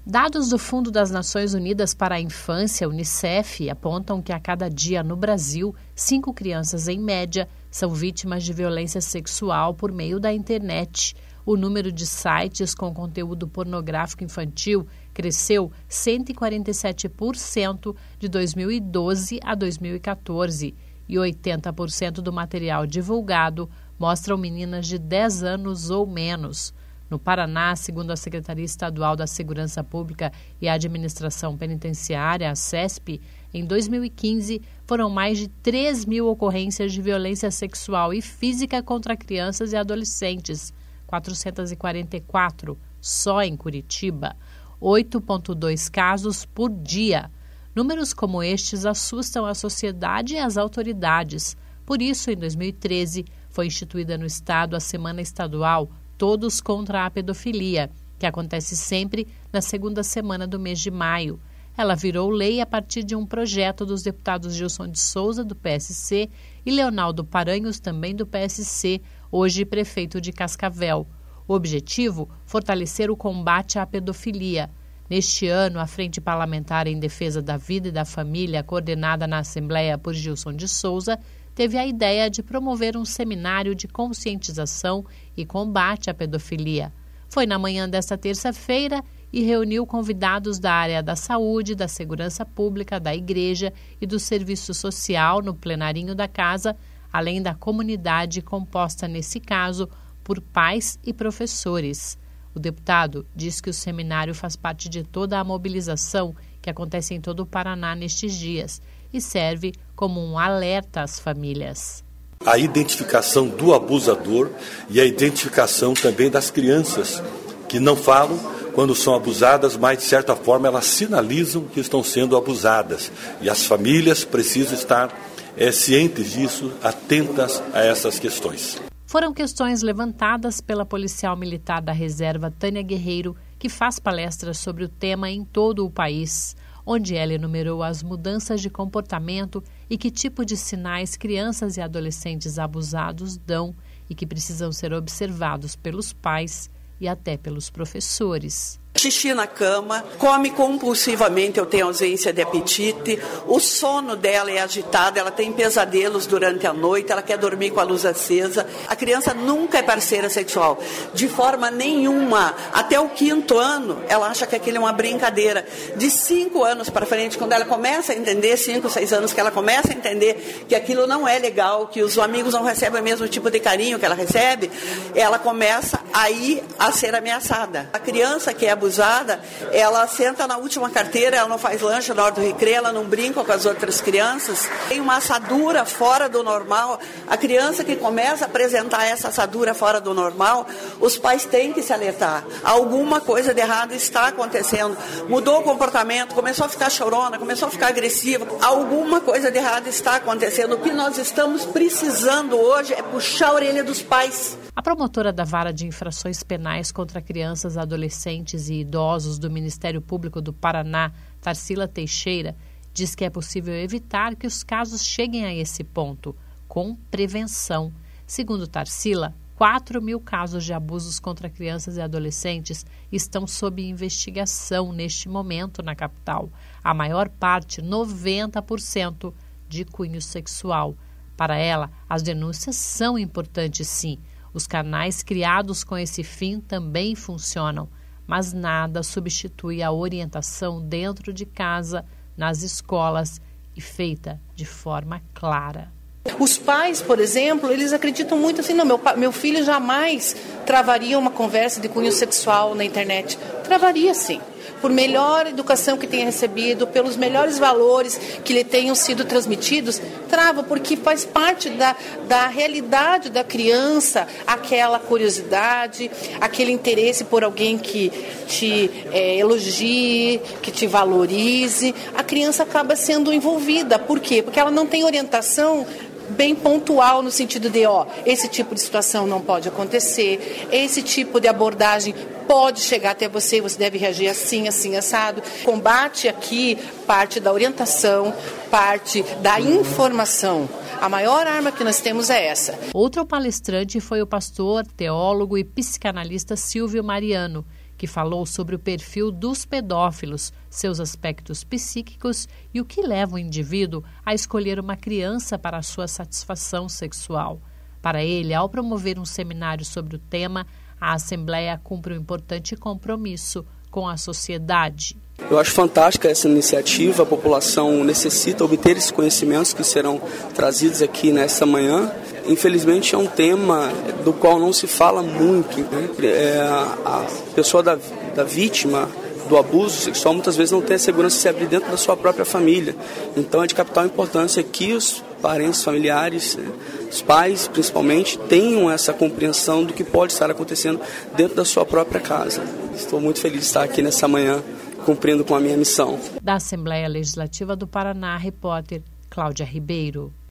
Dados do Fundo das Nações Unidas para a Infância, UNICEF, apontam que a cada dia no Brasil, 5 crianças em média são vítimas de violência sexual por meio da internet. O número de sites com conteúdo pornográfico infantil cresceu 147% de 2012 a 2014 e 80% do material divulgado mostram meninas de 10 anos ou menos. No Paraná, segundo a Secretaria Estadual da Segurança Pública e Administração Penitenciária, a SESP, em 2015 foram mais de 3 mil ocorrências de violência sexual e física contra crianças e adolescentes, 444 só em Curitiba, 8,2 casos por dia. Números como estes assustam a sociedade e as autoridades. Por isso, em 2013, foi instituída no Estado a Semana Estadual Todos contra a Pedofilia, que acontece sempre na segunda semana do mês de maio. Ela virou lei a partir de um projeto dos deputados Gilson de Souza, do PSC, e Leonardo Paranhos, também do PSC, hoje prefeito de Cascavel. O objetivo, fortalecer o combate à pedofilia. Neste ano, a Frente Parlamentar em Defesa da Vida e da Família, coordenada na Assembleia por Gilson de Souza, teve a ideia de promover um seminário de conscientização e combate à pedofilia. Foi na manhã desta terça-feira e reuniu convidados da área da saúde, da segurança pública, da igreja e do serviço social no plenarinho da casa, além da comunidade composta, nesse caso, por pais e professores. O deputado diz que o seminário faz parte de toda a mobilização que acontece em todo o Paraná nestes dias e serve como um alerta às famílias. A identificação do abusador e a identificação também das crianças que não falam quando são abusadas, mas de certa forma elas sinalizam que estão sendo abusadas. E as famílias precisam estar cientes disso, atentas a essas questões. Foram questões levantadas pela policial militar da reserva Tânia Guerreiro, que faz palestras sobre o tema em todo o país, onde ela enumerou as mudanças de comportamento e que tipo de sinais crianças e adolescentes abusados dão e que precisam ser observados pelos pais e até pelos professores. Xixi na cama, come compulsivamente, eu tenho ausência de apetite, o sono dela é agitado, ela tem pesadelos durante a noite, ela quer dormir com a luz acesa. A criança nunca é parceira sexual, de forma nenhuma. Até o 5º ano, ela acha que aquilo é uma brincadeira. De 5 anos para frente, quando ela começa a entender, 5, 6 anos que ela começa a entender que aquilo não é legal, que os amigos não recebem o mesmo tipo de carinho que ela recebe, ela começa aí a ser ameaçada. A criança que é abusada, ela senta na última carteira, ela não faz lanche na hora do recreio, ela não brinca com as outras crianças, tem uma assadura fora do normal. A criança que começa a apresentar essa assadura fora do normal, os pais têm que se alertar. Alguma coisa de errado está acontecendo. Mudou o comportamento, começou a ficar chorona, começou a ficar agressiva. Alguma coisa de errado está acontecendo. O que nós estamos precisando hoje é puxar a orelha dos pais. A promotora da Vara de Infrações Penais contra Crianças, Adolescentes e Idosos do Ministério Público do Paraná, Tarsila Teixeira, diz que é possível evitar que os casos cheguem a esse ponto, com prevenção. Segundo Tarsila, 4 mil casos de abusos contra crianças e adolescentes estão sob investigação neste momento na capital. A maior parte, 90%, de cunho sexual. Para ela, as denúncias são importantes, sim. Os canais criados com esse fim também funcionam, mas nada substitui a orientação dentro de casa, nas escolas e feita de forma clara. Os pais, por exemplo, eles acreditam muito assim, não, meu filho jamais travaria uma conversa de cunho sexual na internet. Travaria, sim. Por melhor educação que tenha recebido, pelos melhores valores que lhe tenham sido transmitidos, trava, porque faz parte da realidade da criança, aquela curiosidade, aquele interesse por alguém que te elogie, que te valorize. A criança acaba sendo envolvida. Por quê? Porque ela não tem orientação bem pontual no sentido de, esse tipo de situação não pode acontecer, esse tipo de abordagem pode chegar até você, você deve reagir assim, assim, assado. Combate aqui parte da orientação, parte da informação. A maior arma que nós temos é essa. Outro palestrante foi o pastor, teólogo e psicanalista Silvio Mariano, que falou sobre o perfil dos pedófilos, seus aspectos psíquicos e o que leva o indivíduo a escolher uma criança para a sua satisfação sexual. Para ele, ao promover um seminário sobre o tema, a Assembleia cumpre um importante compromisso com a sociedade. Eu acho fantástica essa iniciativa, a população necessita obter esses conhecimentos que serão trazidos aqui nessa manhã. Infelizmente é um tema do qual não se fala muito, né? A pessoa da vítima do abuso sexual muitas vezes não tem a segurança de se abrir dentro da sua própria família. Então é de capital importância que os parentes, familiares, os pais principalmente, tenham essa compreensão do que pode estar acontecendo dentro da sua própria casa. Estou muito feliz de estar aqui nessa manhã cumprindo com a minha missão. Da Assembleia Legislativa do Paraná, repórter Cláudia Ribeiro.